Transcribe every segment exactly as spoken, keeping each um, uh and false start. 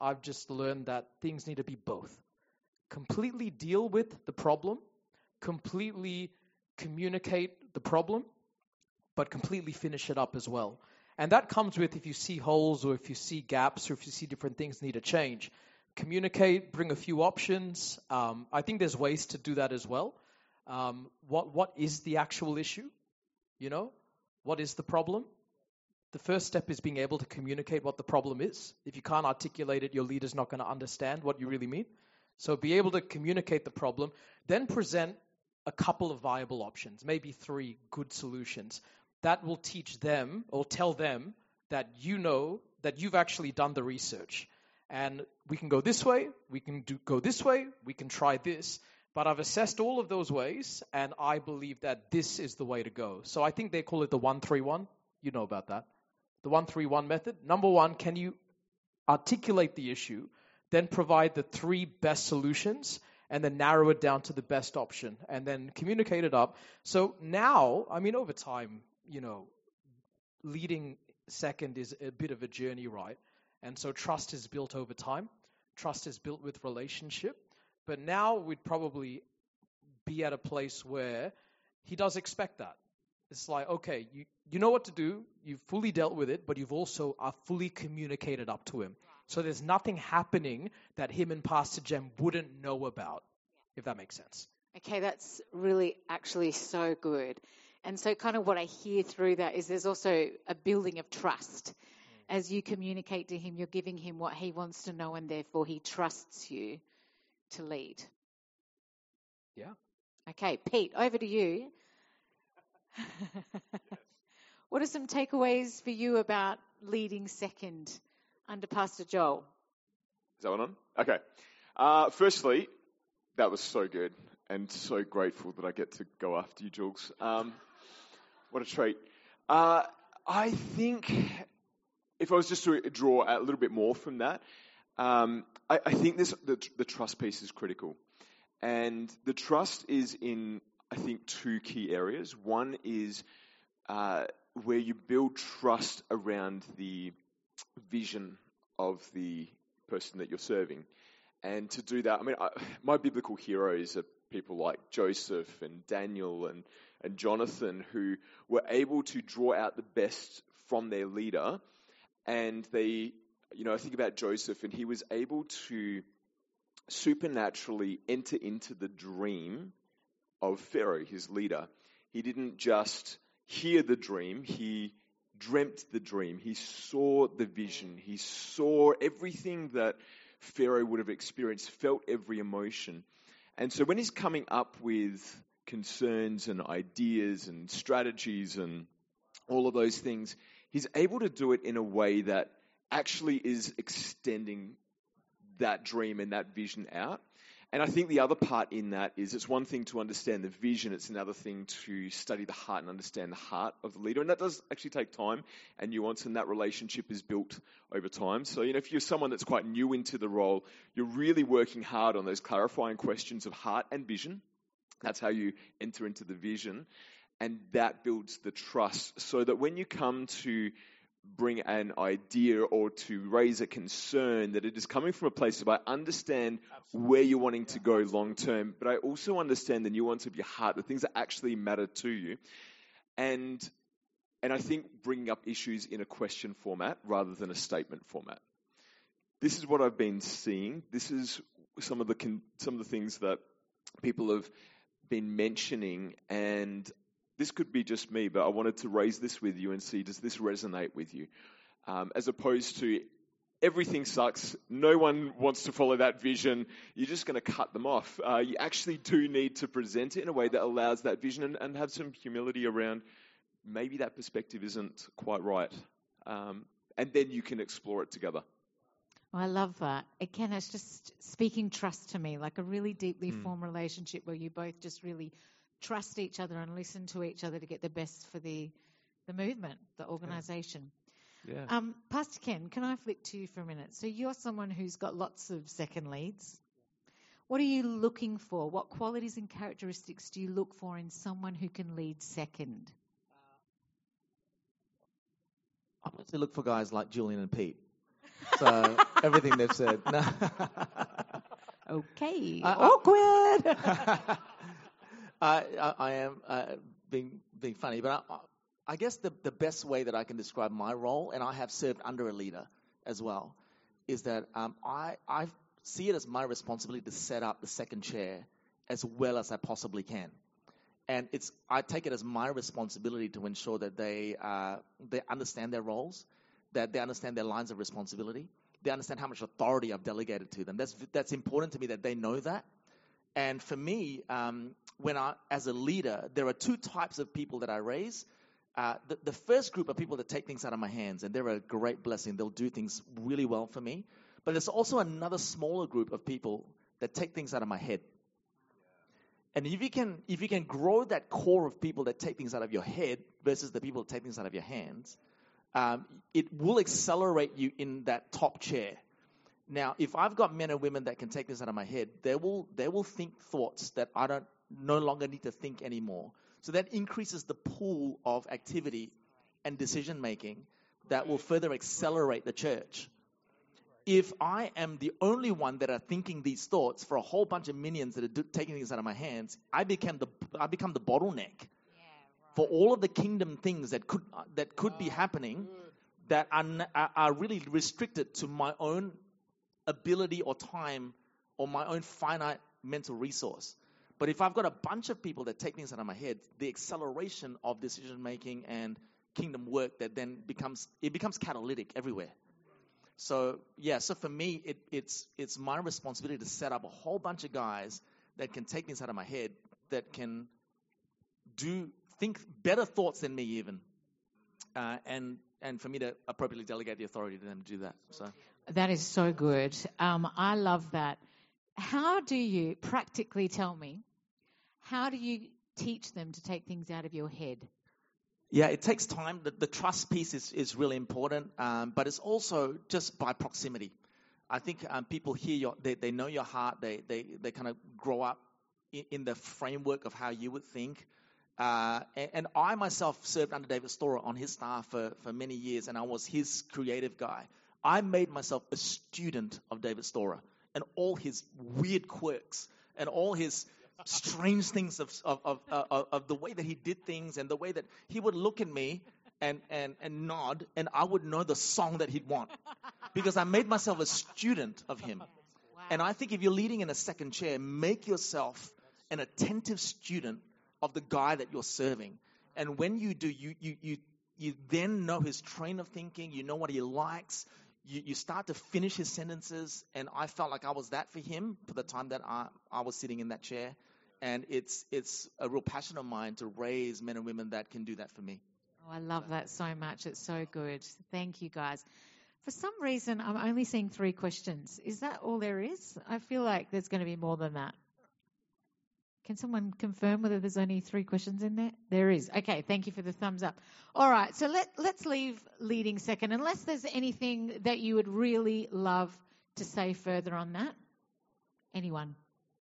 I've just learned that things need to be both. Completely deal with the problem, completely communicate the problem, but completely finish it up as well. And that comes with if you see holes or if you see gaps or if you see different things need to change. Communicate, bring a few options. Um, I think there's ways to do that as well. Um, what what is the actual issue? You know, what is the problem? The first step is being able to communicate what the problem is. If you can't articulate it, your leader's not going to understand what you really mean. So be able to communicate the problem, then present a couple of viable options, maybe three good solutions. That will teach them or tell them that you know that you've actually done the research. And we can go this way, we can do, go this way, we can try this. But I've assessed all of those ways, and I believe that this is the way to go. So I think they call it the one three one. You know about that. The one three one method. Number one, can you articulate the issue, then provide the three best solutions, and then narrow it down to the best option, and then communicate it up. So now, I mean, over time, you know, leading second is a bit of a journey, right? And so trust is built over time. Trust is built with relationship. But now we'd probably be at a place where he does expect that. It's like, okay, you, you know what to do. You've fully dealt with it, but you've also are fully communicated up to him. So there's nothing happening that him and Pastor Jem wouldn't know about, if that makes sense. Okay, that's really actually so good. And so kind of what I hear through that is there's also a building of trust. As you communicate to him, you're giving him what he wants to know, and therefore he trusts you to lead. Yeah. Okay, Pete, over to you. What are some takeaways for you about leading second under Pastor Joel? Is that one on? Okay. Uh, firstly, that was so good and so grateful that I get to go after you, Jules. Um, what a treat. Uh, I think if I was just to draw a little bit more from that, um, I, I think this, the, the trust piece is critical. And the trust is in, I think, two key areas. One is uh, where you build trust around the vision of the person that you're serving. And to do that, I mean, I, my biblical heroes are people like Joseph and Daniel and, and Jonathan, who were able to draw out the best from their leader. And they, you know, I think about Joseph, and he was able to supernaturally enter into the dream of Pharaoh, his leader. He didn't just hear the dream, he dreamt the dream. He saw the vision. He saw everything that Pharaoh would have experienced, felt every emotion. And so when he's coming up with concerns and ideas and strategies and all of those things, he's able to do it in a way that actually is extending that dream and that vision out. And I think the other part in that is it's one thing to understand the vision, it's another thing to study the heart and understand the heart of the leader. And that does actually take time and nuance, and that relationship is built over time. So, you know, if you're someone that's quite new into the role, you're really working hard on those clarifying questions of heart and vision. That's how you enter into the vision. And that builds the trust so that when you come to bring an idea or to raise a concern, that it is coming from a place of I understand Absolutely. Where you're wanting to go long term, but I also understand the nuance of your heart, the things that actually matter to you. And and I think bringing up issues in a question format rather than a statement format. This is what I've been seeing. This is some of the con- some of the things that people have been mentioning, and this could be just me, but I wanted to raise this with you and see, does this resonate with you? Um, as opposed to everything sucks, no one wants to follow that vision, you're just going to cut them off. Uh, you actually do need to present it in a way that allows that vision and, and have some humility around maybe that perspective isn't quite right. Um, and then you can explore it together. I love that. Again, it's just speaking trust to me, like a really deeply Mm. formed relationship where you both just really trust each other and listen to each other to get the best for the the movement, the organisation. Yeah. Um, Pastor Ken, can I flick to you for a minute? So you're someone who's got lots of second leads. What are you looking for? What qualities and characteristics do you look for in someone who can lead second? I mostly look for guys like Julian and Pete. So everything they've said. No. Okay, I- I- awkward. I, I, I am uh, being being funny, but I, I guess the, the best way that I can describe my role, and I have served under a leader as well, is that um, I, I see it as my responsibility to set up the second chair as well as I possibly can. And it's I take it as my responsibility to ensure that they uh, they understand their roles, that they understand their lines of responsibility, they understand how much authority I've delegated to them. That's that's important to me that they know that. And for me, um, when I, as a leader, there are two types of people that I raise. Uh, the, the first group are people that take things out of my hands, and they're a great blessing. They'll do things really well for me. But there's also another smaller group of people that take things out of my head. And if you can, if you can grow that core of people that take things out of your head versus the people that take things out of your hands, um, it will accelerate you in that top chair. Now, if I've got men and women that can take this out of my head, they will they will think thoughts that I don't no longer need to think anymore. So that increases the pool of activity and decision making that will further accelerate the church. If I am the only one that are thinking these thoughts for a whole bunch of minions that are do, taking things out of my hands, I become the I become the bottleneck for all of the kingdom things that could that could be happening that are are really restricted to my own ability or time or my own finite mental resource. But if I've got a bunch of people that take things out of my head, the acceleration of decision making and kingdom work that then becomes it becomes catalytic everywhere. So yeah, so for me, it, it's it's my responsibility to set up a whole bunch of guys that can take things out of my head, that can do think better thoughts than me even, uh, and and for me to appropriately delegate the authority to them to do that. So That is so good. Um, I love that. How do you practically tell me? How do you teach them to take things out of your head? Yeah, it takes time. The, the trust piece is, is really important, um, but it's also just by proximity. I think um, people hear your, they, they know your heart. They they, they kind of grow up in, in the framework of how you would think. Uh, and, and I myself served under David Storer on his staff for, for many years, and I was his creative guy. I made myself a student of David Storer and all his weird quirks and all his strange things of of, of of of the way that he did things and the way that he would look at me and, and, and nod, and I would know the song that he'd want because I made myself a student of him. Wow. And I think if you're leading in a second chair, make yourself an attentive student of the guy that you're serving. And when you do, you you you, you then know his train of thinking, you know what he likes. You, you start to finish his sentences, and I felt like I was that for him for the time that I, I was sitting in that chair. And it's it's a real passion of mine to raise men and women that can do that for me. Oh, I love that so much. It's so good. Thank you, guys. For some reason, I'm only seeing three questions. Is that all there is? I feel like there's going to be more than that. Can someone confirm whether there's only three questions in there? There is. Okay, thank you for the thumbs up. All right, so let, let's leave leading second, unless there's anything that you would really love to say further on that. Anyone?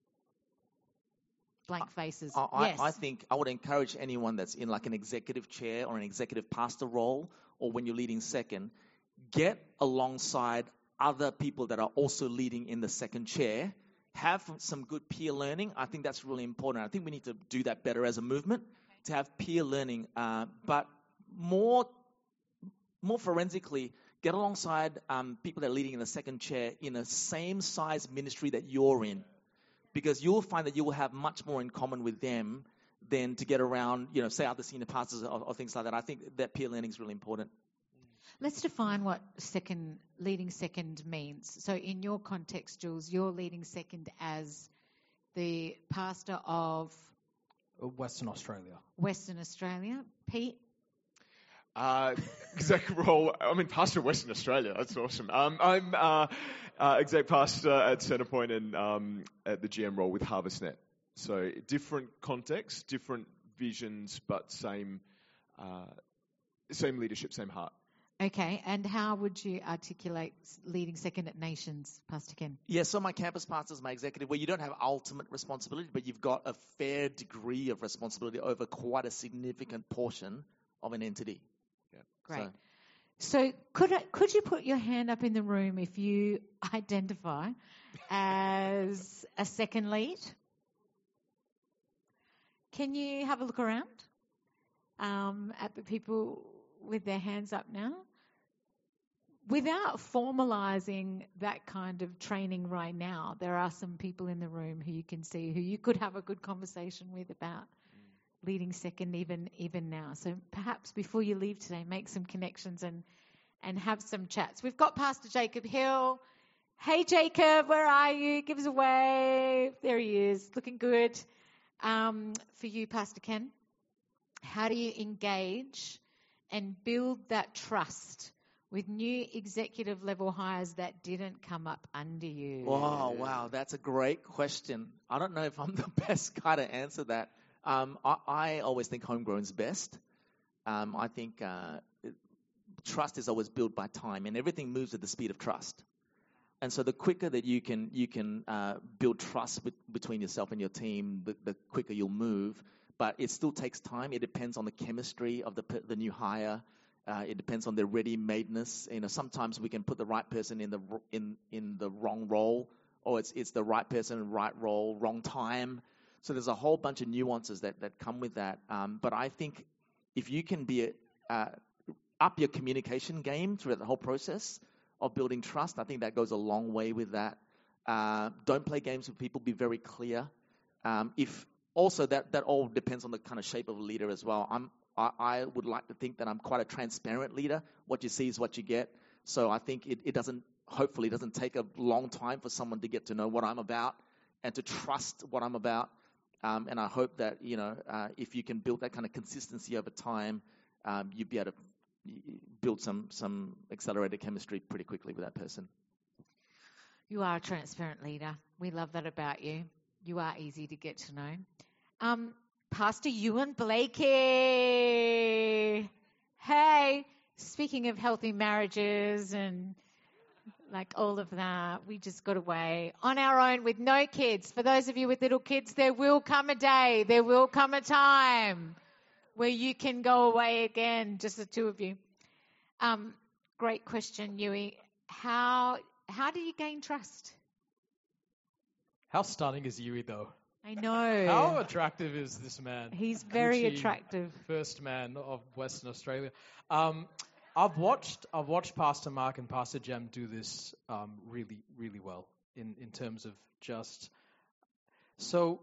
Blank faces. I, I, yes. I think I would encourage anyone that's in like an executive chair or an executive pastor role, or when you're leading second, get alongside other people that are also leading in the second chair. Have some good peer learning. I think that's really important. I think we need to do that better as a movement, to have peer learning. Uh, but more, more forensically, get alongside um, people that are leading in the second chair in the same size ministry that you're in, because you'll find that you will have much more in common with them than to get around, you know, say other senior pastors or, or things like that. I think that peer learning is really important. Let's define what second leading second means. So in your context, Jules, you're leading second as the pastor of Western Australia. Western Australia. Pete? Uh, exec role, I'm in pastor of Western Australia. That's awesome. Um, I'm uh, uh, exec pastor at Centrepoint and um, at the G M role with HarvestNet. So different contexts, different visions, but same, uh, same leadership, same heart. Okay, and how would you articulate leading second at Nations, Pastor Ken? Yeah, so my campus pastor is my executive, where you don't have ultimate responsibility, but you've got a fair degree of responsibility over quite a significant portion of an entity. Yeah. Great. So- So could I, could you put your hand up in the room if you identify as a second lead? Can you have a look around um, at the people with their hands up now? Without formalising that kind of training right now, there are some people in the room who you can see who you could have a good conversation with about leading second even even now. So perhaps before you leave today, make some connections and and have some chats. We've got Pastor Jacob Hill. Hey Jacob, where are you? Give us a wave. There he is, looking good. Um, for you, Pastor Ken, how do you engage and build that trust with new executive level hires that didn't come up under you? Oh, wow, that's a great question. I don't know if I'm the best guy to answer that. Um, I, I always think homegrown's best. Um, I think uh, it, trust is always built by time, and everything moves at the speed of trust. And so the quicker that you can you can uh, build trust with, between yourself and your team, the, the quicker you'll move. But it still takes time. It depends on the chemistry of the the new hire. Uh, it depends on their ready-madeness. You know, sometimes we can put the right person in the in in the wrong role, or it's it's the right person, right role, wrong time. So there's a whole bunch of nuances that, that come with that. Um, but I think if you can be a, uh, up your communication game throughout the whole process of building trust, I think that goes a long way with that. Uh, don't play games with people. Be very clear. Um, if also that that all depends on the kind of shape of a leader as well. I'm I, I would like to think that I'm quite a transparent leader. What you see is what you get. So I think it, it doesn't hopefully it doesn't take a long time for someone to get to know what I'm about and to trust what I'm about. Um, and I hope that, you know, uh, if you can build that kind of consistency over time, um, you'd be able to build some some accelerated chemistry pretty quickly with that person. You are a transparent leader. We love that about you. You are easy to get to know. Um, Pastor Ewan Blakey. Hey, speaking of healthy marriages and like all of that, we just got away on our own with no kids. For those of you with little kids, there will come a day, there will come a time where you can go away again, just the two of you. Um, great question, Yui. How how do you gain trust? How stunning is Yui, though? I know. How attractive is this man? He's very Gucci, attractive. First man of Western Australia. Um, I've watched I've watched Pastor Mark and Pastor Jem do this um, really, really well in, in terms of just... So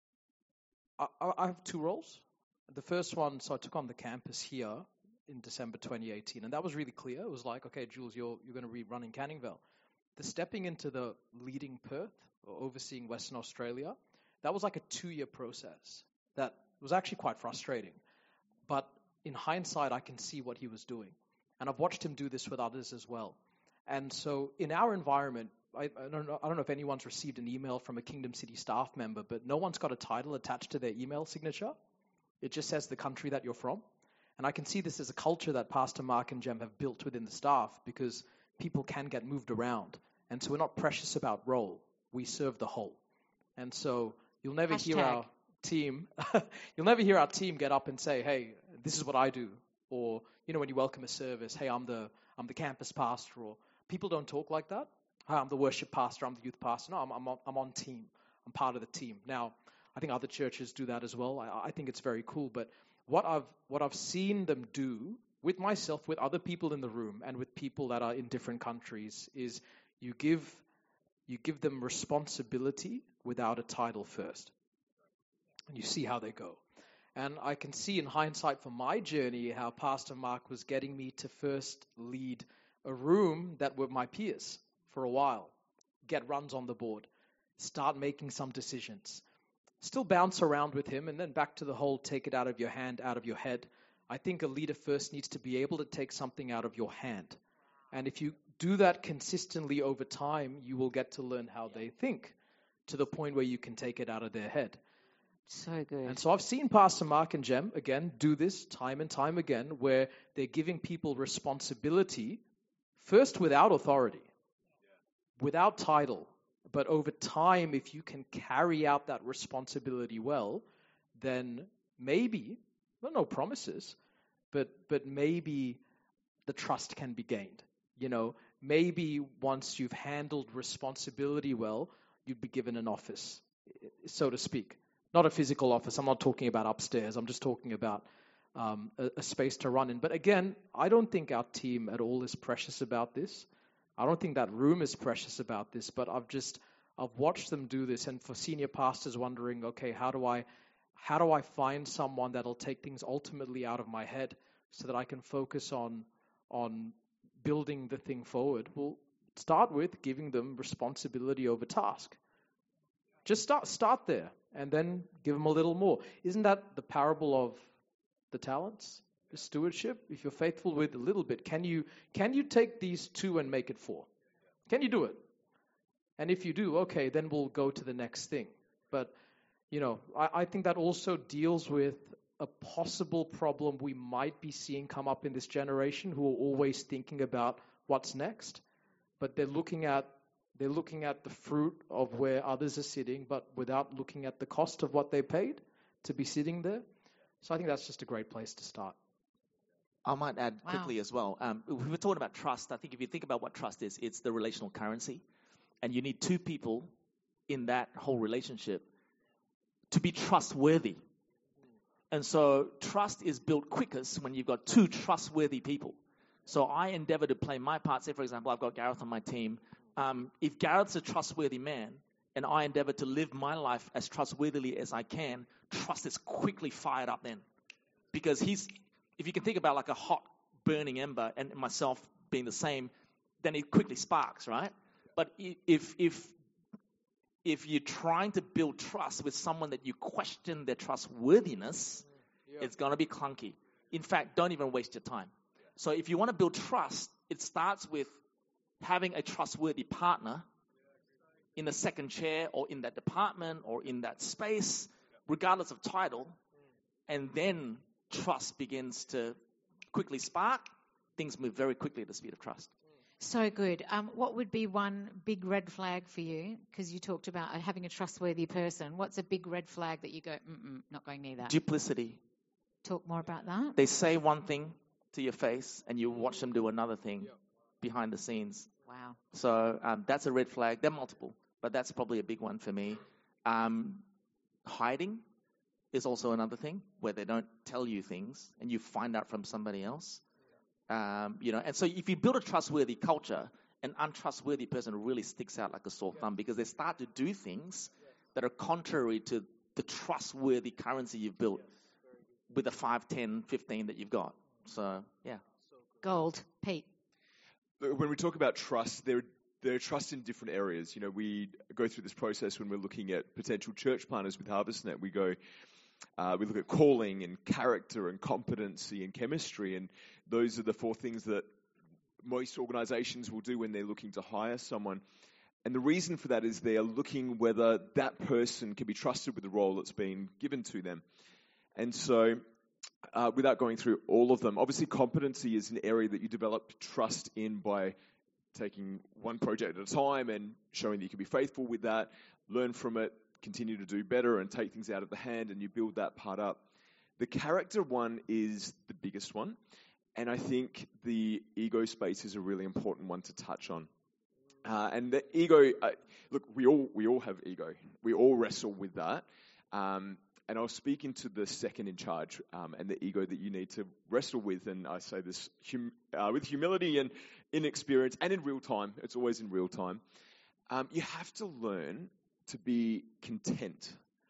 I, I have two roles. The first one, so I took on the campus here in December twenty eighteen, and that was really clear. It was like, okay, Jules, you're you're going to be running Canning Vale. The stepping into the leading Perth or overseeing Western Australia, that was like a two-year process. That was actually quite frustrating. But in hindsight, I can see what he was doing. And I've watched him do this with others as well. And so in our environment, I, I don't know, I don't know if anyone's received an email from a Kingdom City staff member, but no one's got a title attached to their email signature. It just says the country that you're from. And I can see this as a culture that Pastor Mark and Jem have built within the staff because people can get moved around. And so we're not precious about role. We serve the whole. And so you'll never Hashtag. hear our team, you'll never hear our team get up and say, hey, this is what I do. Or, you know, when you welcome a service, hey, I'm the I'm the campus pastor. Or people don't talk like that. Hi, I'm the worship pastor. I'm the youth pastor. No, I'm I'm on, I'm on team. I'm part of the team. Now, I think other churches do that as well. I, I think it's very cool. But what I've what I've seen them do with myself, with other people in the room, and with people that are in different countries, is you give you give them responsibility without a title first, and you see how they go. And I can see in hindsight from my journey how Pastor Mark was getting me to first lead a room that were my peers for a while, get runs on the board, start making some decisions, still bounce around with him, and then back to the whole take it out of your hand, out of your head. I think a leader first needs to be able to take something out of your hand. And if you do that consistently over time, you will get to learn how they think to the point where you can take it out of their head. So good. And so I've seen Pastor Mark and Jem, again, do this time and time again, where they're giving people responsibility, first without authority, without title. But over time, if you can carry out that responsibility well, then maybe, well, no promises, but but maybe the trust can be gained. You know, maybe once you've handled responsibility well, you'd be given an office, so to speak. Not a physical office. I'm not talking about upstairs. I'm just talking about um, a, a space to run in. But again, I don't think our team at all is precious about this. I don't think that room is precious about this. But I've just I've watched them do this, and for senior pastors wondering, okay, how do I how do I find someone that'll take things ultimately out of my head so that I can focus on on building the thing forward? Well, start with giving them responsibility over task. Just start start there, and then give them a little more. Isn't that the parable of the talents, the stewardship? If you're faithful with a little bit, can you can you take these two and make it four? Can you do it? And if you do, okay, then we'll go to the next thing. But, you know, I, I think that also deals with a possible problem we might be seeing come up in this generation, who are always thinking about what's next, but they're looking at they're looking at the fruit of where others are sitting, but without looking at the cost of what they paid to be sitting there. So I think that's just a great place to start. I might add Wow. quickly as well. Um, we were talking about trust. I think if you think about what trust is, it's the relational currency. And you need two people in that whole relationship to be trustworthy. And so trust is built quickest when you've got two trustworthy people. So I endeavor to play my part. Say, for example, I've got Gareth on my team. Um, if Gareth's a trustworthy man, and I endeavor to live my life as trustworthily as I can, trust is quickly fired up then. Because he's, if you can think about like a hot burning ember and myself being the same, then it quickly sparks, right? But if if if you're trying to build trust with someone that you question their trustworthiness, yeah. it's going to be clunky. In fact, don't even waste your time. So if you want to build trust, it starts with having a trustworthy partner in the second chair or in that department or in that space, regardless of title, and then trust begins to quickly spark. Things move very quickly at the speed of trust. So good. Um, what would be one big red flag for you? Because you talked about having a trustworthy person. What's a big red flag that you go, mm-mm, not going near that? Duplicity. Talk more about that. They say one thing to your face, and you watch them do another thing yeah. behind the scenes. Wow. So um, that's a red flag. They're multiple, but that's probably a big one for me. Um, hiding is also another thing, where they don't tell you things, and you find out from somebody else. Um, you know, and so if you build a trustworthy culture, an untrustworthy person really sticks out like a sore thumb, because they start to do things that are contrary to the trustworthy currency you've built with the five, ten, fifteen that you've got. So, yeah. Gold. Pete. When we talk about trust, there, there are trust in different areas. You know, we go through this process when we're looking at potential church planners with HarvestNet. We go, Uh, we look at calling and character and competency and chemistry, and those are the four things that most organizations will do when they're looking to hire someone. And the reason for that is they are looking whether that person can be trusted with the role that's been given to them. And so, uh, without going through all of them, obviously competency is an area that you develop trust in by taking one project at a time and showing that you can be faithful with that, learn from it, continue to do better and take things out of the hand, and you build that part up. The character one is the biggest one, and I think the ego space is a really important one to touch on. Uh, and the ego, uh, look, we all we all have ego. We all wrestle with that. Um, and I'll speak into the second in charge um, and the ego that you need to wrestle with. And I say this hum, uh, with humility and inexperience and in real time. It's always in real time. Um, you have to learn to be content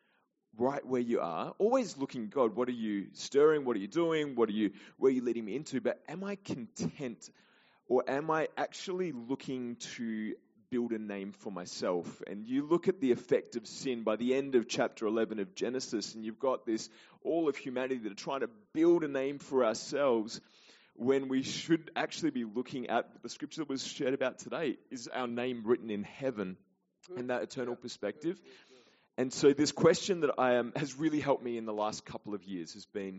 right where you are, always looking, God, what are you stirring? What are you doing? What are you, where are you leading me into? But am I content, or am I actually looking to build a name for myself? And you look at the effect of sin by the end of chapter eleven of Genesis, and you've got this, all of humanity that are trying to build a name for ourselves, when we should actually be looking at the scripture that was shared about today. Is our name written in heaven? And that eternal perspective. And so this question that I am has really helped me in the last couple of years has been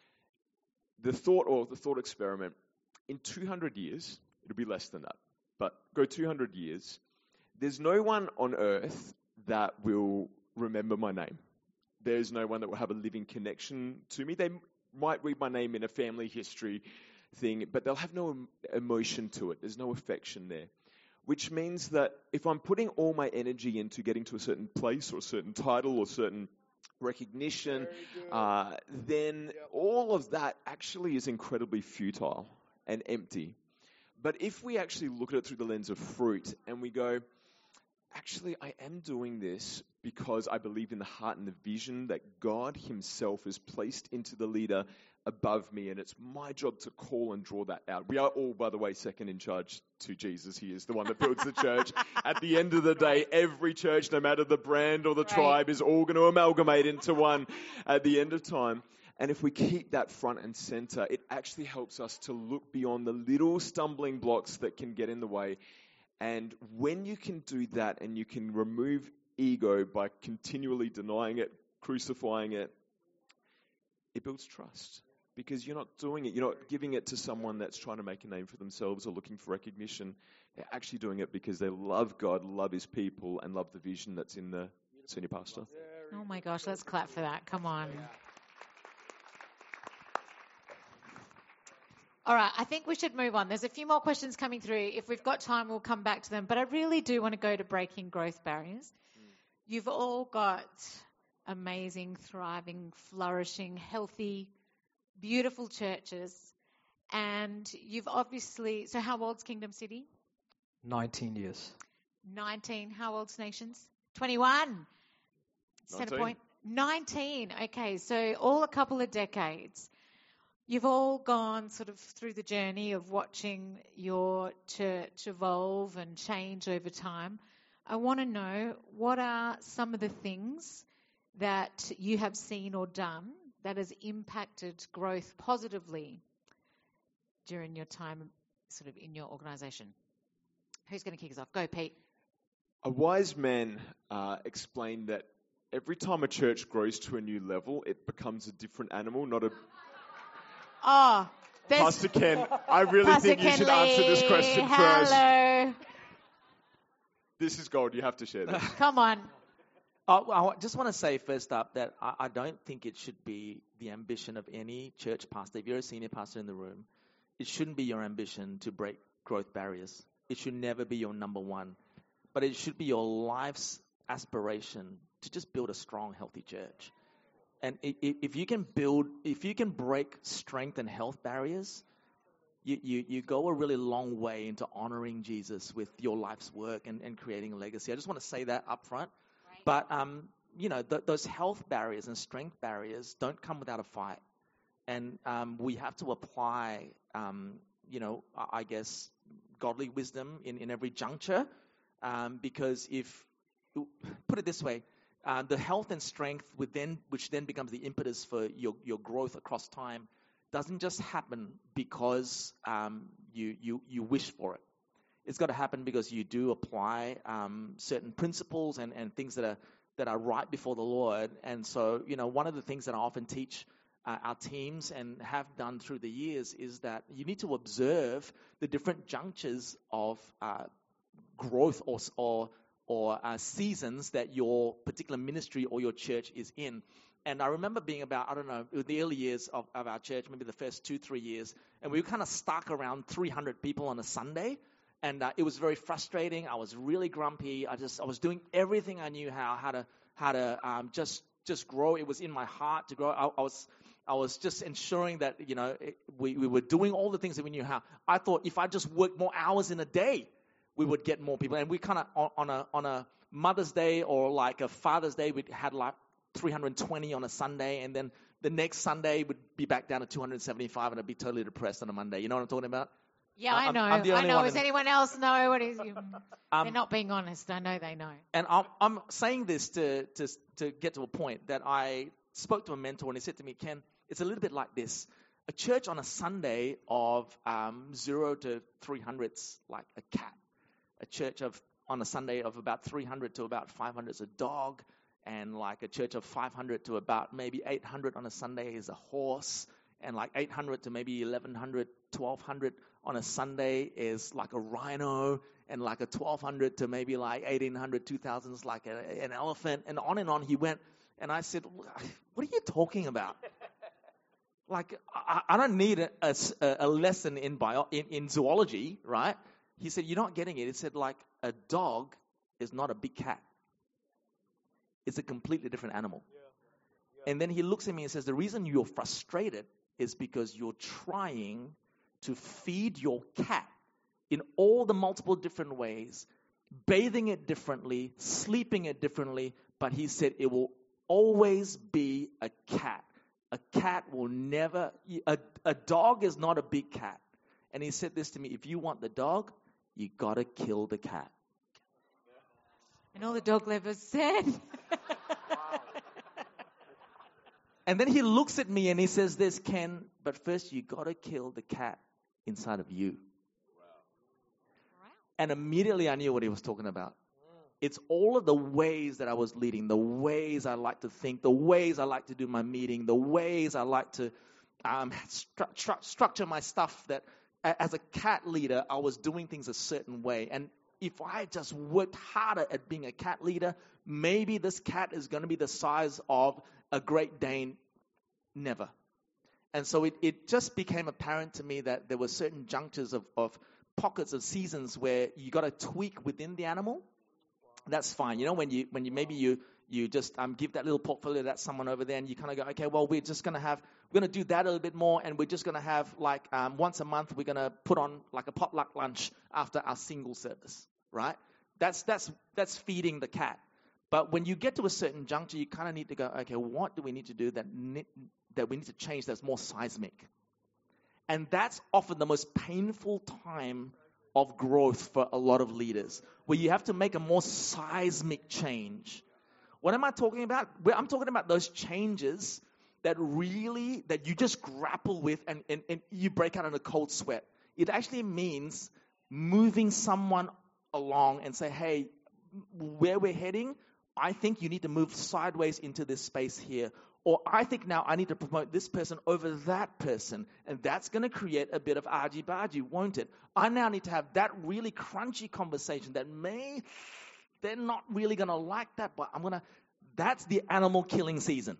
the thought, or the thought experiment. In two hundred years, it'll be less than that, but go two hundred years, there's no one on earth that will remember my name. There's no one that will have a living connection to me. They might read my name in a family history thing, but they'll have no em- emotion to it. There's no affection there. Which means that if I'm putting all my energy into getting to a certain place or a certain title or certain recognition, uh, then all of that actually is incredibly futile and empty. But if we actually look at it through the lens of fruit and we go, actually, I am doing this because I believe in the heart and the vision that God himself has placed into the leader above me, and it's my job to call and draw that out. We are all, by the way, second in charge to Jesus. He is the one that builds the church. At the end of the day, every church, no matter the brand or the Right. tribe, is all going to amalgamate into one at the end of time. And if we keep that front and center, it actually helps us to look beyond the little stumbling blocks that can get in the way. And when you can do that and you can remove ego by continually denying it, crucifying it, it builds trust. Because you're not doing it, you're not giving it to someone that's trying to make a name for themselves or looking for recognition. They're actually doing it because they love God, love his people, and love the vision that's in the senior pastor. Oh my gosh, let's clap for that. Come on. All right, I think we should move on. There's a few more questions coming through. If we've got time, we'll come back to them. But I really do want to go to breaking growth barriers. You've all got amazing, thriving, flourishing, healthy, beautiful churches. And you've obviously, so how old's Kingdom City? nineteen years. nineteen. How old's Nations? twenty-one. Centre Point? nineteen. Okay, so all a couple of decades. You've all gone sort of through the journey of watching your church evolve and change over time. I want to know, what are some of the things that you have seen or done that has impacted growth positively during your time sort of in your organisation? Who's going to kick us off? Go, Pete. A wise man uh, explained that every time a church grows to a new level, it becomes a different animal, not a... Oh, there's... Pastor Ken, I really Pastor think you Ken should answer this Lee, question first. hello. This is gold. You have to share this. Come on. I, I just want to say first up that I, I don't think it should be the ambition of any church pastor. If you're a senior pastor in the room, it shouldn't be your ambition to break growth barriers. It should never be your number one. But it should be your life's aspiration to just build a strong, healthy church. And if you can build, if you can break strength and health barriers, you, you, you go a really long way into honoring Jesus with your life's work and, and creating a legacy. I just want to say that up front. Right. But, um, you know, th- those health barriers and strength barriers don't come without a fight. And um, we have to apply, um, you know, I guess, godly wisdom in, in every juncture. Um, because if, put it this way, Uh, the health and strength within, which then becomes the impetus for your, your growth across time, doesn't just happen because um, you, you, you wish for it. It's got to happen because you do apply um, certain principles and, and things that are that are right before the Lord. And so, you know, one of the things that I often teach uh, our teams and have done through the years is that you need to observe the different junctures of uh, growth or or or uh, seasons that your particular ministry or your church is in. And I remember being about, I don't know, in the early years of, of our church, maybe the first two, three years, and we were kind of stuck around three hundred people on a Sunday, and uh, it was very frustrating. I was really grumpy. I just, I was doing everything I knew how, how to, how to um, just, just grow. It was in my heart to grow. I, I was, I was just ensuring that, you know, it, we, we were doing all the things that we knew how. I thought if I just worked more hours in a day, we would get more people. And we kind of, on, on a on a Mother's Day or like a Father's Day, we had like three hundred twenty on a Sunday, and then the next Sunday would be back down to two hundred seventy-five, and I'd be totally depressed on a Monday. You know what I'm talking about? Yeah, I'm, I know. I'm the I only know. one Does in- anyone else know what is? Um, They're not being honest. I know they know. And I'm, I'm saying this to, to to get to a point that I spoke to a mentor, and he said to me, Ken, it's a little bit like this. A church on a Sunday of um, zero to three hundred's like a cat. A church of on a Sunday of about three hundred to about five hundred is a dog, and like a church of five hundred to about maybe eight hundred on a Sunday is a horse, and like eight hundred to maybe eleven hundred, twelve hundred on a Sunday is like a rhino, and like a twelve hundred to maybe like eighteen hundred, two thousand is like a, an elephant, and on and on he went. And I said, what are you talking about? like, I, I don't need a, a, a lesson in, bio, in, in zoology, right? He said, you're not getting it. He said, like, a dog is not a big cat. It's a completely different animal. Yeah. Yeah. And then he looks at me and says, the reason you're frustrated is because you're trying to feed your cat in all the multiple different ways, bathing it differently, sleeping it differently, but he said it will always be a cat. A cat will never, a, a dog is not a big cat. And he said this to me, if you want the dog, you got to kill the cat. And all the dog lovers said. And then he looks at me and he says this, Ken, but first you got to kill the cat inside of you. Wow. And immediately I knew what he was talking about. It's all of the ways that I was leading, the ways I like to think, the ways I like to do my meeting, the ways I like to um, stru- stru- structure my stuff, that as a cat leader, I was doing things a certain way. And if I just worked harder at being a cat leader, maybe this cat is going to be the size of a Great Dane. Never. And so it, it just became apparent to me that there were certain junctures of, of pockets of seasons where you got to tweak within the animal. That's fine. You know, when you when you maybe you you just um, give that little portfolio to that someone over there, and you kind of go, okay, well, we're just going to have, we're going to do that a little bit more, and we're just going to have like um, once a month, we're going to put on like a potluck lunch after our single service, right? That's that's that's feeding the cat. But when you get to a certain juncture, you kind of need to go, okay, what do we need to do that ne- that we need to change that's more seismic? And that's often the most painful time of growth for a lot of leaders, where you have to make a more seismic change. What am I talking about? Well, I'm talking about those changes that really, that you just grapple with and, and, and you break out in a cold sweat. It actually means moving someone along and say, hey, where we're heading, I think you need to move sideways into this space here. Or I think now I need to promote this person over that person. And that's going to create a bit of argy-bargy, won't it? I now need to have that really crunchy conversation that may, they're not really going to like that, but I'm going to, that's the animal killing season.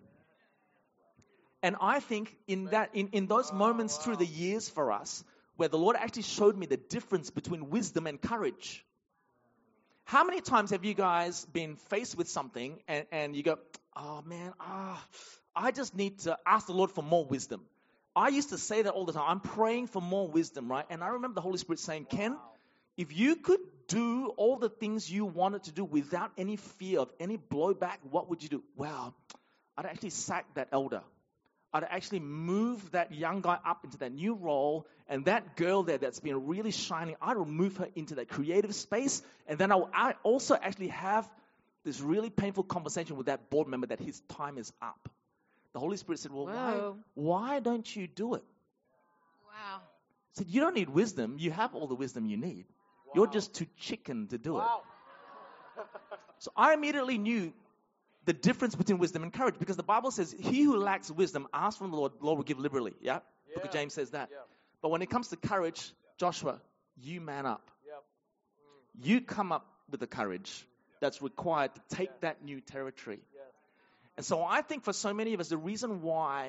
And I think in that, in, in those moments through the years for us, where the Lord actually showed me the difference between wisdom and courage. How many times have you guys been faced with something and, and you go, oh man, ah, I just need to ask the Lord for more wisdom. I used to say that all the time. I'm praying for more wisdom, right? And I remember the Holy Spirit saying, Ken, if you could do all the things you wanted to do without any fear of any blowback, what would you do? Well, I'd actually sack that elder. I'd actually move that young guy up into that new role, and that girl there that's been really shining, I'd move her into that creative space, and then I'll I also actually have this really painful conversation with that board member that his time is up. The Holy Spirit said, well, why, why don't you do it? Wow. He said, you don't need wisdom. You have all the wisdom you need. Wow. You're just too chicken to do wow. it. So I immediately knew the difference between wisdom and courage, because the Bible says, he who lacks wisdom, ask from the Lord, the Lord will give liberally. Yeah? yeah. Book of James says that. Yeah. But when it comes to courage, yeah. Joshua, you man up. Yep. Mm. You come up with the courage that's required to take yeah. that new territory. Yeah. And so I think for so many of us, the reason why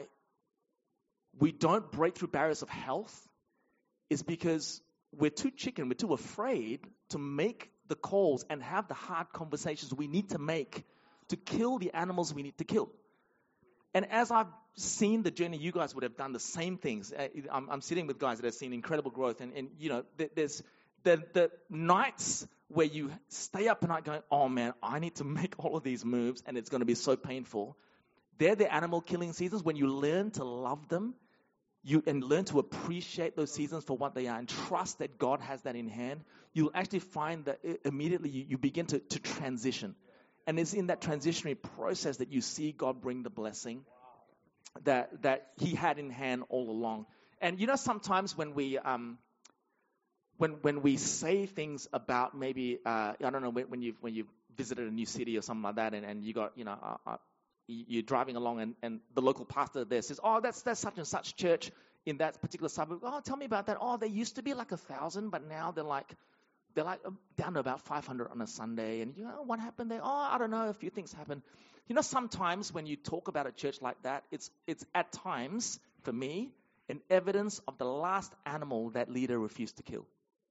we don't break through barriers of health is because we're too chicken, we're too afraid to make the calls and have the hard conversations we need to make to kill the animals we need to kill. And as I've seen the journey, you guys would have done the same things. I'm, I'm sitting with guys that have seen incredible growth. And, and you know, there's the, the nights where you stay up at night going, oh man, I need to make all of these moves and it's going to be so painful. They're the animal killing seasons when you learn to love them you and learn to appreciate those seasons for what they are and trust that God has that in hand. You'll actually find that immediately you, you begin to, to transition. And it's in that transitionary process that you see God bring the blessing that that He had in hand all along. And you know, sometimes when we um, when when we say things about maybe uh, I don't know when, when you when you visited a new city or something like that, and, and you got you know uh, uh, you're driving along and, and the local pastor there says, oh, that's that's such and such church in that particular suburb. Oh, tell me about that. Oh, they used to be like a thousand, but now they're like. They're like down to about five hundred on a Sunday. And you know, what happened there? Oh, I don't know. A few things happened. You know, sometimes when you talk about a church like that, it's it's at times for me, an evidence of the last animal that leader refused to kill.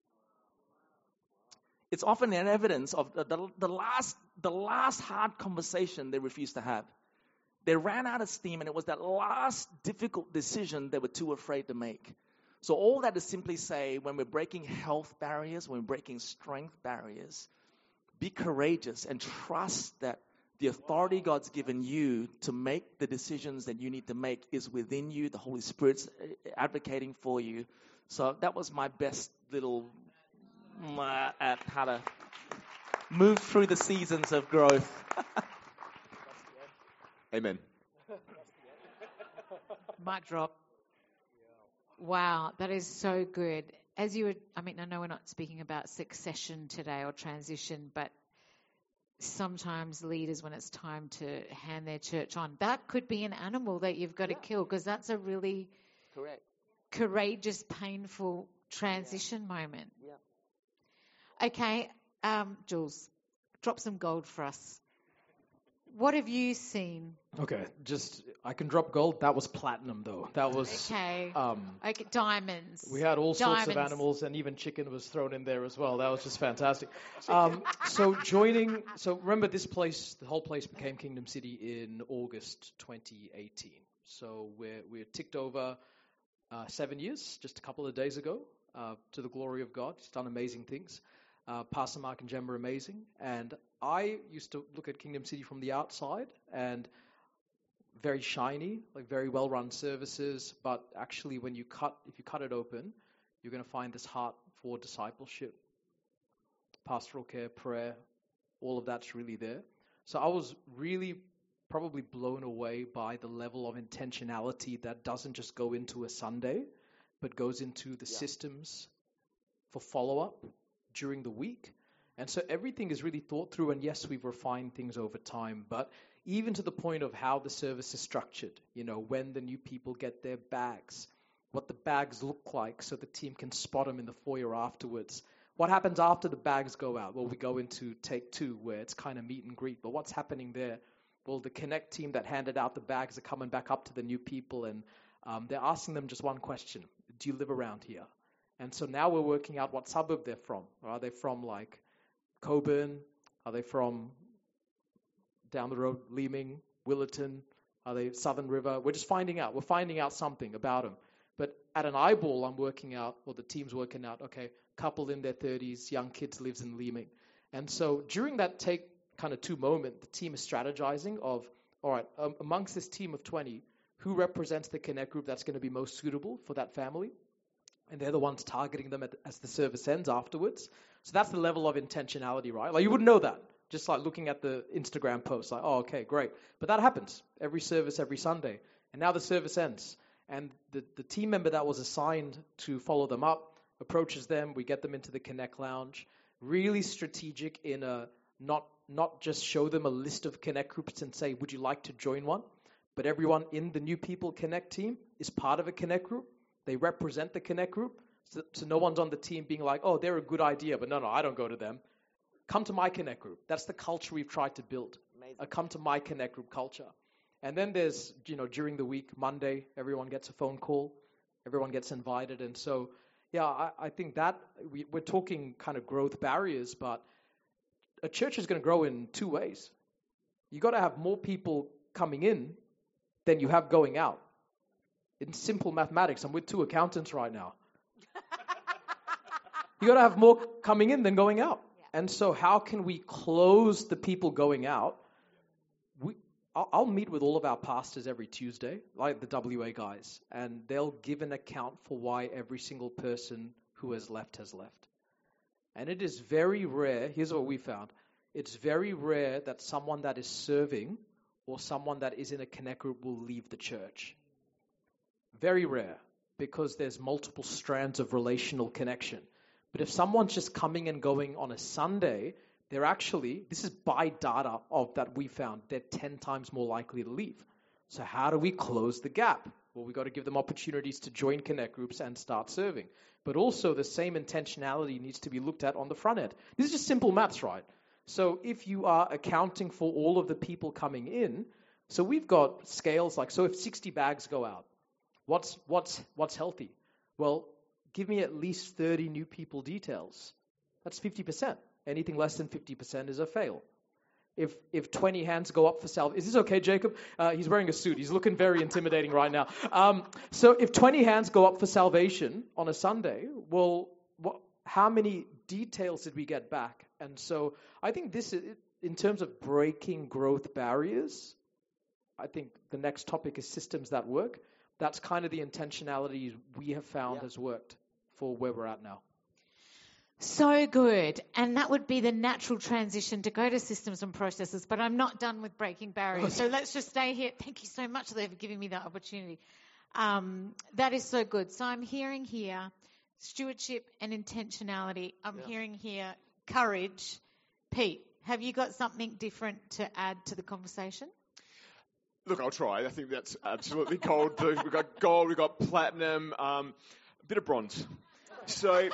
It's often an evidence of the, the, the last the last hard conversation they refused to have. They ran out of steam, and it was that last difficult decision they were too afraid to make. So all that is simply say, when we're breaking health barriers, when we're breaking strength barriers, be courageous and trust that the authority God's given you to make the decisions that you need to make is within you. The Holy Spirit's advocating for you. So that was my best little uh, at how to move through the seasons of growth. Amen. Mic drop. Wow, that is so good. As you were, I mean, I know we're not speaking about succession today or transition, but sometimes leaders, when it's time to hand their church on, that could be an animal that you've got yeah. to kill, because that's a really correct, courageous, painful transition yeah. moment. Yeah. Okay, um, Jules, drop some gold for us. What have you seen? Okay, just I can drop gold. That was platinum, though. That was okay. Um, okay, diamonds. We had all diamonds. sorts of animals, and even chicken was thrown in there as well. That was just fantastic. Um, so joining, so remember this place, the whole place became Kingdom City in August twenty eighteen. So we're we're ticked over uh, seven years, just a couple of days ago, uh, to the glory of God. He's done amazing things. Uh, Pastor Mark and Jem are amazing, and I used to look at Kingdom City from the outside, and very shiny, like very well-run services, but actually when you cut, if you cut it open, you're going to find this heart for discipleship, pastoral care, prayer, all of that's really there. So I was really probably blown away by the level of intentionality that doesn't just go into a Sunday, but goes into the yeah. systems for follow-up during the week. And so everything is really thought through, and yes, we've refined things over time, but even to the point of how the service is structured, you know, when the new people get their bags, what the bags look like so the team can spot them in the foyer afterwards. What happens after the bags go out? Well, we go into take two where it's kind of meet and greet, but what's happening there? Well, the Connect team that handed out the bags are coming back up to the new people, and um, they're asking them just one question: do you live around here? And so now we're working out what suburb they're from. Are they from like Coburn? Are they from down the road, Leeming, Willerton? Are they Southern River? We're just finding out. We're finding out something about them. But at an eyeball, I'm working out, or the team's working out, okay, couple in their thirties, young kids lives in Leeming. And so during that take kind of two moment, the team is strategizing of, all right, um, amongst this team of twenty, who represents the Connect group that's going to be most suitable for that family? And they're the ones targeting them at, as the service ends afterwards. So that's the level of intentionality, right? Like you wouldn't know that. Just like looking at the Instagram post, like, oh, okay, great. But that happens every service, every Sunday. And now the service ends. And the, the team member that was assigned to follow them up approaches them. We get them into the Connect Lounge. Really strategic in a not not just show them a list of Connect groups and say, would you like to join one? But everyone in the New People Connect team is part of a Connect group. They represent the Connect group. So, so no one's on the team being like, oh, they're a good idea, but no, no, I don't go to them. Come to my Connect group. That's the culture we've tried to build. A come to my Connect group culture. And then there's, you know, during the week, Monday, everyone gets a phone call. Everyone gets invited. And so, yeah, I, I think that we, we're talking kind of growth barriers, but a church is going to grow in two ways. You got to have more people coming in than you have going out. In simple mathematics, I'm with two accountants right now. You got to have more coming in than going out. Yeah. And so how can we close the people going out? We, I'll, I'll meet with all of our pastors every Tuesday, like the W A guys, and they'll give an account for why every single person who has left has left. And it is very rare, here's what we found, it's very rare that someone that is serving or someone that is in a Connect group will leave the church. Very rare, because there's multiple strands of relational connection. But if someone's just coming and going on a Sunday, they're actually, this is by data of that we found, they're ten times more likely to leave. So how do we close the gap? Well, we've got to give them opportunities to join Connect groups and start serving. But also the same intentionality needs to be looked at on the front end. This is just simple maths, right? So if you are accounting for all of the people coming in, so we've got scales like, so if sixty bags go out, What's what's what's healthy? Well, give me at least thirty new people details. That's fifty percent. Anything less than fifty percent is a fail. If if twenty hands go up for salvation, is this okay, Jacob? Uh, he's wearing a suit. He's looking very intimidating right now. Um, so if twenty hands go up for salvation on a Sunday, well, what, how many details did we get back? And so I think this is, in terms of breaking growth barriers, I think the next topic is systems that work. That's kind of the intentionality we have found Yeah. has worked for where we're at now. So good. And that would be the natural transition to go to systems and processes. But I'm not done with breaking barriers. So let's just stay here. Thank you so much, Leah, for giving me that opportunity. Um, that is so good. So I'm hearing here stewardship and intentionality. I'm Yeah. hearing here courage. Pete, have you got something different to add to the conversation? Look, I'll try. I think that's absolutely gold. We've got gold, we've got platinum, um, a bit of bronze. So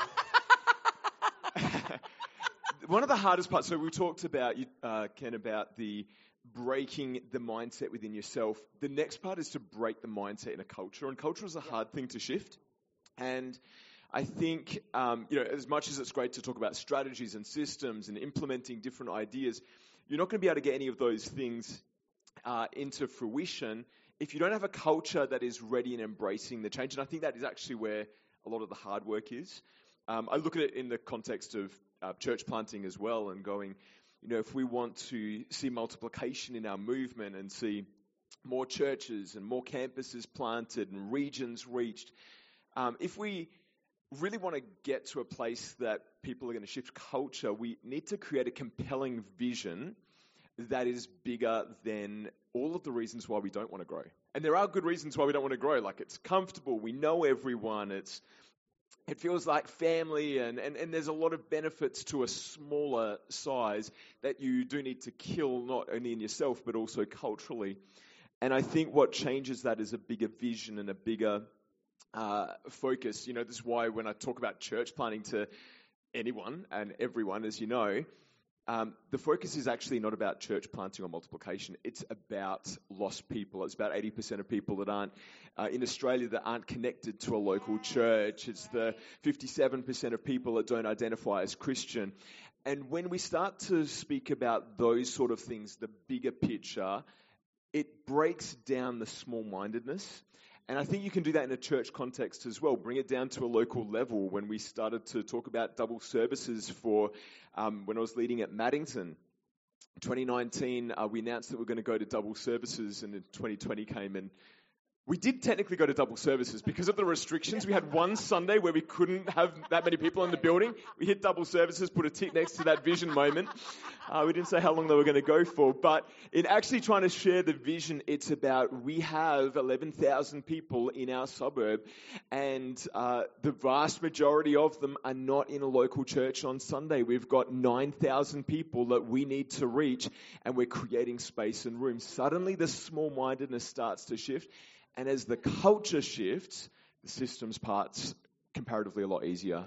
one of the hardest parts, so we talked about, uh, Ken, about the breaking the mindset within yourself. The next part is to break the mindset in a culture, and culture is a hard thing to shift. And I think, um, you know, as much as it's great to talk about strategies and systems and implementing different ideas, you're not going to be able to get any of those things uh, into fruition if you don't have a culture that is ready and embracing the change. And I think that is actually where a lot of the hard work is. Um, I look at it in the context of uh, church planting as well, and going, you know, if we want to see multiplication in our movement and see more churches and more campuses planted and regions reached, um, if we really want to get to a place that people are going to shift culture, we need to create a compelling vision that is bigger than all of the reasons why we don't want to grow. And there are good reasons why we don't want to grow. Like, it's comfortable, we know everyone, it's it feels like family, and, and, and there's a lot of benefits to a smaller size that you do need to kill, not only in yourself, but also culturally. And I think what changes that is a bigger vision and a bigger uh, focus. You know, this is why when I talk about church planting to anyone and everyone, as you know, Um, the focus is actually not about church planting or multiplication. It's about lost people. It's about eighty percent of people that aren't uh, in Australia that aren't connected to a local church. It's the fifty-seven percent of people that don't identify as Christian. And when we start to speak about those sort of things, the bigger picture, it breaks down the small-mindedness. And I think you can do that in a church context as well. Bring it down to a local level. When we started to talk about double services for, um, when I was leading at Maddington, twenty nineteen, uh, we announced that we we're going to go to double services, and then twenty twenty came, and we did technically go to double services because of the restrictions. We had one Sunday where we couldn't have that many people in the building. We hit double services, put a tick next to that vision moment. Uh, we didn't say how long they were going to go for, but in actually trying to share the vision, it's about we have eleven thousand people in our suburb, and uh, the vast majority of them are not in a local church on Sunday. We've got nine thousand people that we need to reach, and we're creating space and room. Suddenly the small-mindedness starts to shift. And as the culture shifts, the systems part's comparatively a lot easier.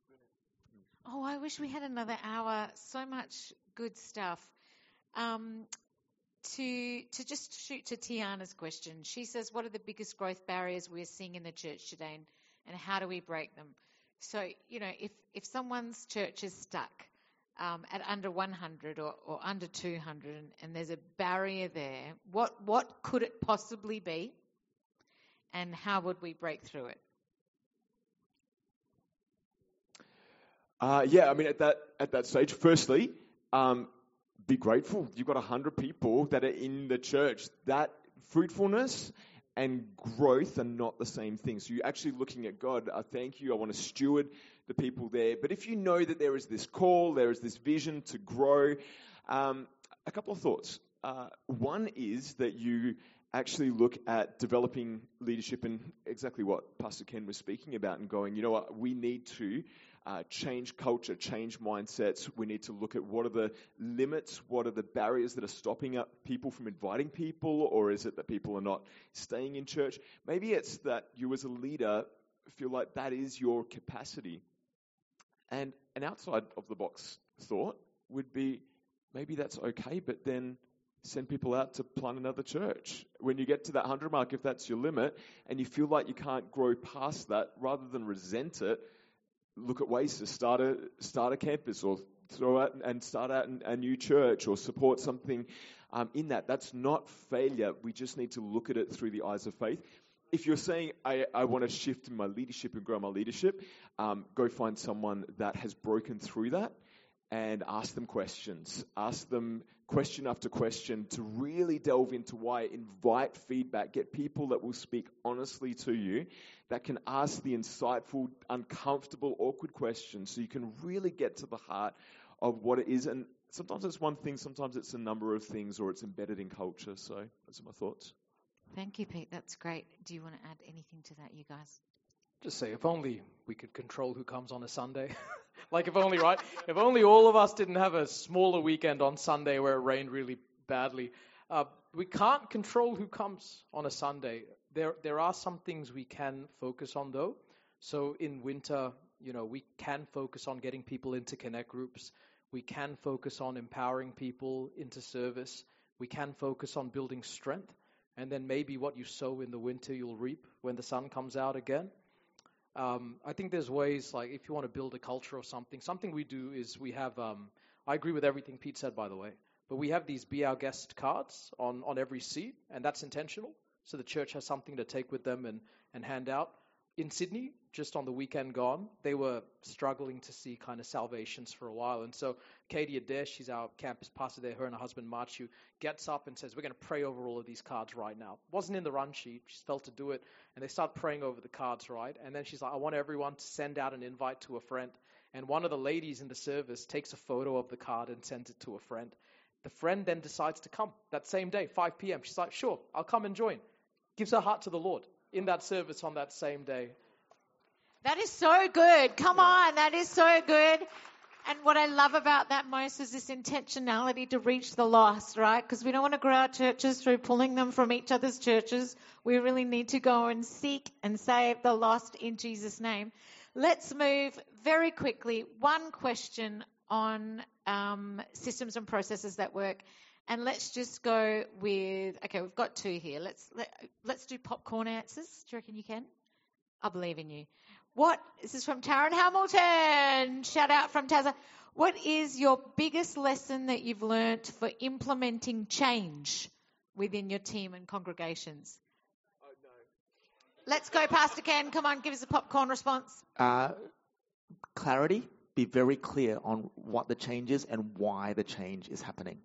Oh, I wish we had another hour. So much good stuff. Um, to to just shoot to Tiana's question, she says, what are the biggest growth barriers we're seeing in the church today, and, and how do we break them? So, you know, if, if someone's church is stuck um, at under one hundred or, or under two hundred, and, and there's a barrier there, what what could it possibly be? And how would we break through it? Uh, yeah, I mean, at that at that stage, firstly, um, be grateful. You've got one hundred people that are in the church. That fruitfulness and growth are not the same thing. So you're actually looking at God, I thank you, I want to steward the people there. But if you know that there is this call, there is this vision to grow, um, a couple of thoughts. Uh, one is that you actually look at developing leadership and exactly what Pastor Ken was speaking about, and going, you know what, we need to uh, change culture, change mindsets. We need to look at what are the limits, what are the barriers that are stopping up people from inviting people, or is it that people are not staying in church? Maybe it's that you as a leader feel like that is your capacity. And an outside of the box thought would be, maybe that's okay, but then Send people out to plant another church. When you get to that hundred mark, if that's your limit, and you feel like you can't grow past that, rather than resent it, look at ways to start a start a campus, or throw out and start out a new church, or support something um, in that. That's not failure. We just need to look at it through the eyes of faith. If you're saying, I, I want to shift in my leadership and grow my leadership, um, go find someone that has broken through that and ask them questions. Ask them question after question to really delve into why. Invite feedback. Get people that will speak honestly to you, that can ask the insightful, uncomfortable, awkward questions, so you can really get to the heart of what it is. And sometimes it's one thing, sometimes it's a number of things, or it's embedded in culture. So those are my thoughts. Thank you, Pete. That's great. Do you want to add anything to that, you guys? Just say, if only we could control who comes on a Sunday. Like, if only, right? If only all of us didn't have a smaller weekend on Sunday where it rained really badly. Uh, we can't control who comes on a Sunday. There, there are some things we can focus on, though. So in winter, you know, we can focus on getting people into connect groups. We can focus on empowering people into service. We can focus on building strength. And then maybe what you sow in the winter, you'll reap when the sun comes out again. Um, I think there's ways, like if you want to build a culture or something, something we do is we have, um, I agree with everything Pete said, by the way, but we have these Be Our Guest cards on, on every seat, and that's intentional. So the church has something to take with them and, and hand out. In Sydney, just on the weekend gone, they were struggling to see kind of salvations for a while. And so Katie Adair, she's our campus pastor there, her and her husband Marchu, gets up and says, we're going to pray over all of these cards right now. Wasn't in the run sheet. She felt to do it. And they start praying over the cards, right? And then she's like, I want everyone to send out an invite to a friend. And one of the ladies in the service takes a photo of the card and sends it to a friend. The friend then decides to come that same day, five p.m. She's like, sure, I'll come and join. Gives her heart to the Lord in that service on that same day. That is so good. Come yeah. on, that is so good. And what I love about that most is this intentionality to reach the lost, right? Because we don't want to grow our churches through pulling them from each other's churches. We really need to go and seek and save the lost in Jesus' name. Let's move very quickly. One question on um, systems and processes that work. And let's just go with, okay, we've got two here. Let's let, let's do popcorn answers. Do you reckon you can? I believe in you. What, this is from Taryn Hamilton. Shout out from Tazza. What is your biggest lesson that you've learnt for implementing change within your team and congregations? Oh, no. Let's go, Pastor Ken. Come on, give us a popcorn response. Uh, clarity. Be very clear on what the change is and why the change is happening.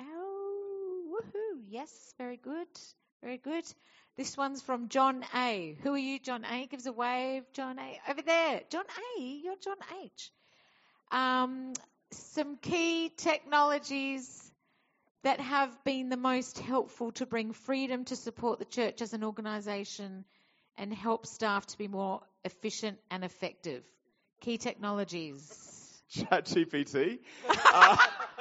Woohoo. Yes, very good. Very good. This one's from John A. Who are you, John A? Gives a wave, John A. Over there. John A, you're John H. Um, some key technologies that have been the most helpful to bring freedom to support the church as an organisation and help staff to be more efficient and effective. Key technologies. ChatGPT. Uh,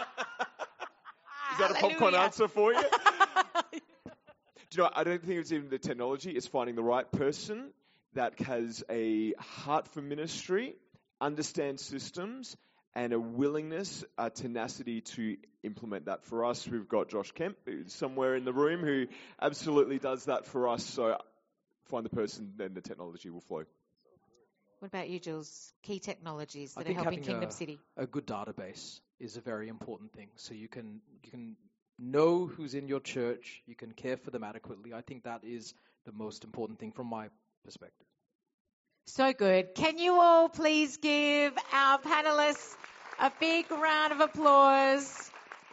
is that a popcorn answer for you? Do you know, I don't think it's even the technology. It's finding the right person that has a heart for ministry, understands systems, and a willingness, a tenacity to implement that. For us, we've got Josh Kemp, who's somewhere in the room, who absolutely does that for us. So find the person, then the technology will flow. What about you, Jules? Key technologies that I are helping Kingdom a, City. A good database is a very important thing. So you can you can know who's in your church. You can care for them adequately. I think that is the most important thing from my perspective. So good. Can you all please give our panelists a big round of applause?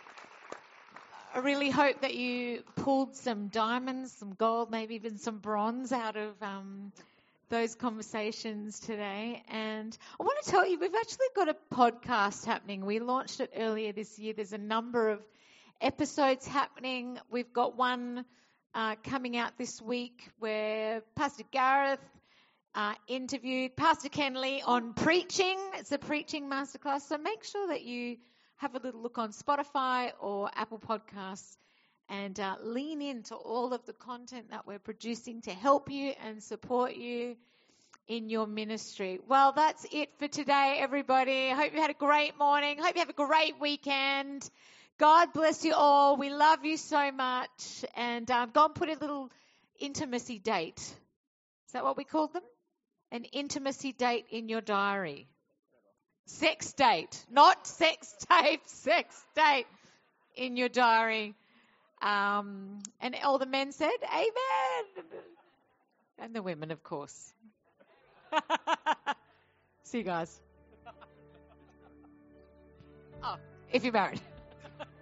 I really hope that you pulled some diamonds, some gold, maybe even some bronze out of um, those conversations today. And I want to tell you, we've actually got a podcast happening. We launched it earlier this year. There's a number of episodes happening. We've got one uh, coming out this week where Pastor Gareth uh, interviewed Pastor Kenley on preaching. It's a preaching masterclass. So make sure that you have a little look on Spotify or Apple Podcasts and uh, lean into all of the content that we're producing to help you and support you in your ministry. Well, that's it for today, everybody. I hope you had a great morning. I hope you have a great weekend. God bless you all. We love you so much. And um, go and put a little intimacy date. Is that what we called them? An intimacy date in your diary. Sex date. Not sex tape, sex date in your diary. Um, and all the men said, amen. And the women, of course. See you guys. Oh, if you're married.